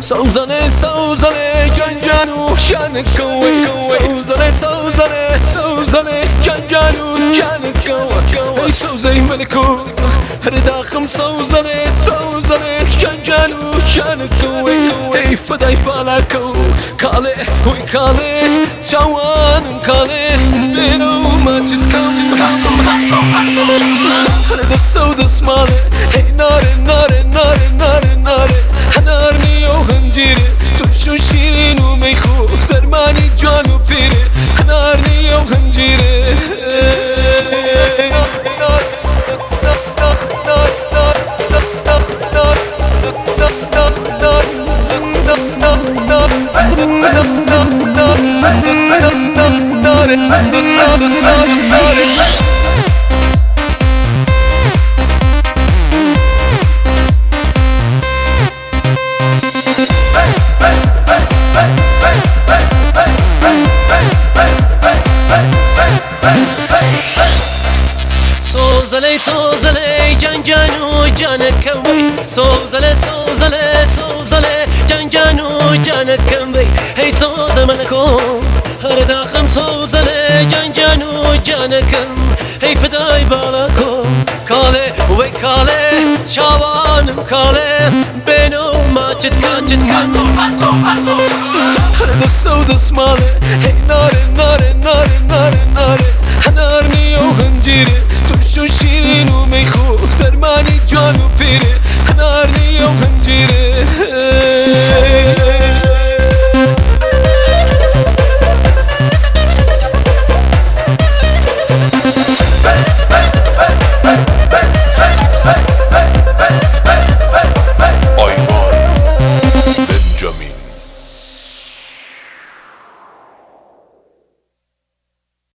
سوزنه سوزنه جنجانو شان کوی سوزنه سوزنه سوزنه جنجانو شان کوی ای سوزی ملکو هر داخم سوزنه سوزنه جنجانو شان کوی ای فدای بالکو کاله وی کاله جوانم کاله بینو ماچت کام هر دست سماله ای ناره ناره ناره ناره ناره هنارنی و هنجیره توشو شیرین و میخو درمانی جان و پیره هنارنی و هنجیره سوزله سوزله جنجانو جان کوی سوزله سوزله سوزله جنجانو جان کوی هی سوز ملکو هر داخم سوزله جنجانو جان کم هی فدای بالکو کاله وی کاله شوانم کاله بینو ماچت کاچت کاکو هر دست سماله هی ناره ناره ناره ناره ناره هنارنی و هنجیره توشو شیرین و میخو درمانی جان